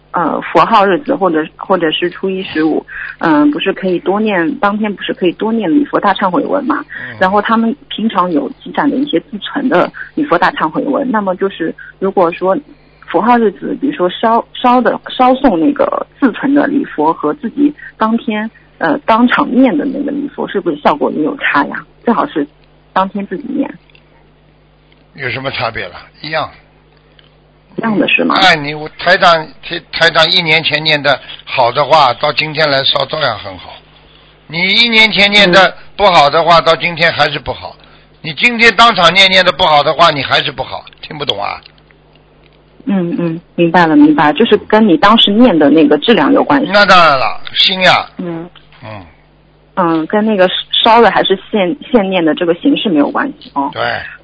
佛号日子或者是初一十五，不是可以多念，当天不是可以多念礼佛大忏悔文嘛？然后他们平常有积攒的一些自存的礼佛大忏悔文，那么就是如果说佛号日子，比如说烧送那个自存的礼佛和自己当天当场念的那个礼佛，是不是效果也有差呀？最好是当天自己念。 有什么差别了？一样。 一样的是吗？ 哎，你台长1年前念的好的话，到今天来烧照样很好。你1年前念的不好的话，到今天还是不好。你今天当场念的不好的话，你还是不好。听不懂啊？ 明白了，就是跟你当时念的那个质量有关系。 那当然了，心呀。跟那个烧的还是现念的这个形式没有关系哦。 对。